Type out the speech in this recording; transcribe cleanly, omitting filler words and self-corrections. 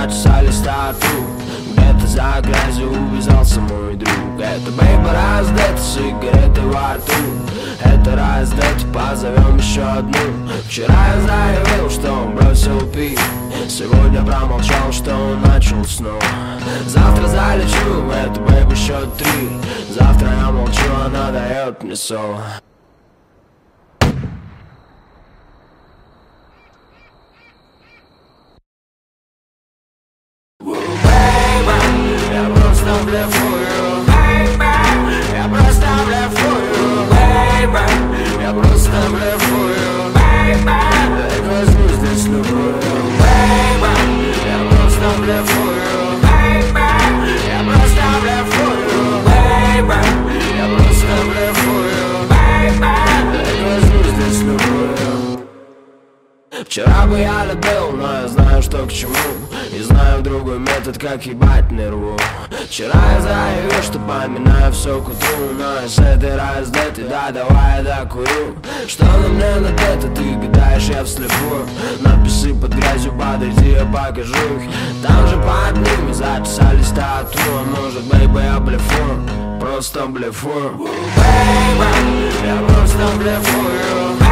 зачесались тату. Где-то за грязью увязался мой друг. Это бейба раздать, сигареты во рту. Это раздать, позовем еще одну. Вчера я заявил, что он бросил пить. Сегодня промолчал, что он начал снова. Завтра залечу, это бейба счет 3. Завтра я молчу, она дает мне соло. Я просто блефую, baby. Я просто блефую, baby. Я просто блефую, baby. Я возьму здесь любую, baby. Я просто блефую, baby. Я просто блефую, baby. Я просто блефую, baby. Я возьму здесь любую. Вчера бы я любил, но я знаю, что к чему. И знаю другой метод, как ебать не рву. Вчера я заявил, что поминаю все к утру. Но я с этой раздетой, да, давай я докурю. Что на мне надето, ты гадаешь, я вслепую. Надписи под грязью, подойди, я покажу их. Там же под ними зачесались тату. А может, бейба, я блефую, просто блефую, baby. Я просто блефую,